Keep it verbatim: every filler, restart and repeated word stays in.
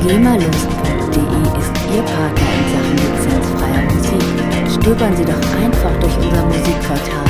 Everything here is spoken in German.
gemalust punkt de ist Ihr Partner in Sachen lizenzfreier Musik. Stöbern Sie doch einfach durch unser Musikportal